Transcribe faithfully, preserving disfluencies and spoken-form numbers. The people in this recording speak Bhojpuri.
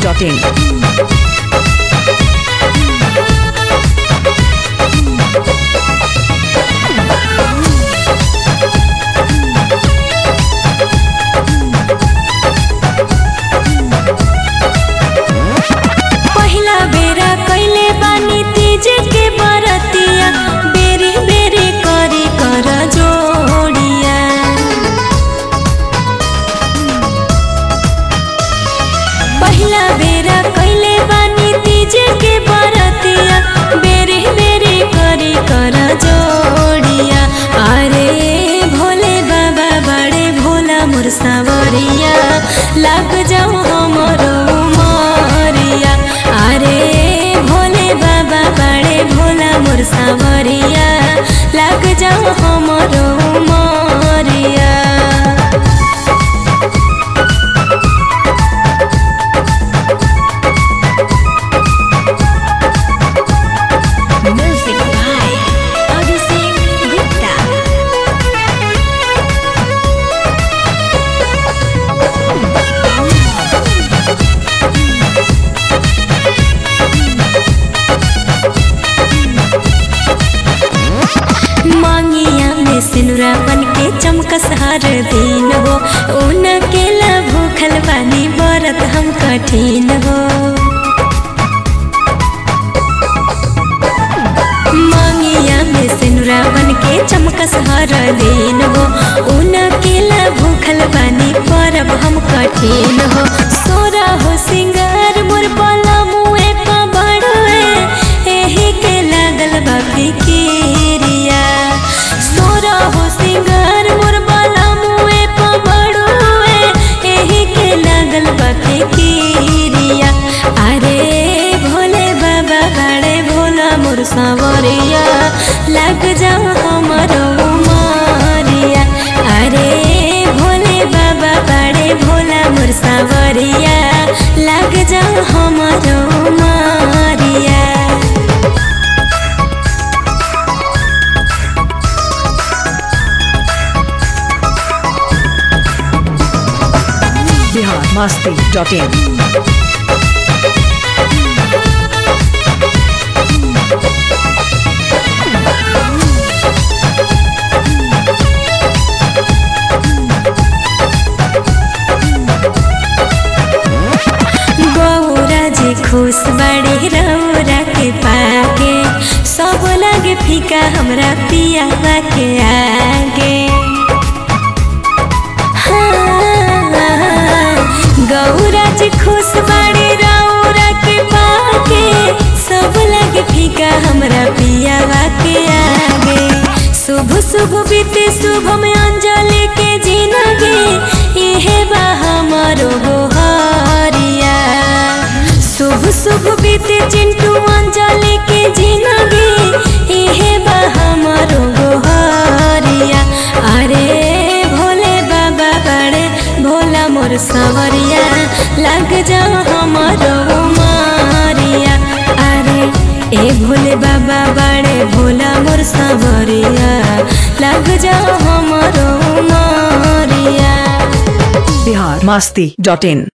Dot in. पहिला बेरा कैले बानी तीज के बरतिया, बेरी बेरी करी कर जोड़िया। पहिला बेरा कैले बानी तीज के बरतिया, बेरी बेरी करी कर जोड़िया। अरे भोले बाबा बड़े भोला मोर सावरिया, लग जाओ हमरो उमरिया। अरे भोले बाबा बड़े भोला मोर सावरिया, लग जाओ हमरो उमरिया। Music by Abhishek Gupta। मांगिया में सिनुरा बन के चमकस हर दिन हो, उनके ला भूखल बानी व्रत हम कठिन हो। मांगिया में सिनुरा बन के चमकस हर दिन हो, उनके ला भूखल बानी परब हम कठिन हो। सोरा हो सिंगार मोर बाला मुए पा बड़ुए, एही के लागल बा फिकिरिया। सोरा हो सिंगार मोर बाला मुए पा बड़ुए, एही के लागल बा फिकिरिया। अरे भोले बाबा बड़े भोला मोर सावरिया, लग जाओ हमरो उमरिया। अरे भोले बाबा बड़े भोला मोर सावरिया, लग जाओ हमरो उमरिया। Bihar Masti dot in. गौरा जी खुश बड़ी रौरा के पाके, सब लगे फीका हमरा पियावा के आगे। हाँ, गौरा जी खुश बड़ी रौरा के पाके, सब लगे फीका हमरा पियावा के आगे। शुभ शुभ बीते शुभ में अंजलि के जिंदगी, इहे बा हमारो गोहरिया। शुभ शुभ बीते चिंटू अंजलि के जिंदगी, इहे बा हमारो गोहरिया। अरे भोले बाबा बड़े भोला मोर सावरिया, लग जाओ हमारो उमरिया। अरे ए भोले बाबा बड़े भोला मोर सावरिया, लग जाओ हमारो उमरिया। बिहार मस्ती डॉट इन।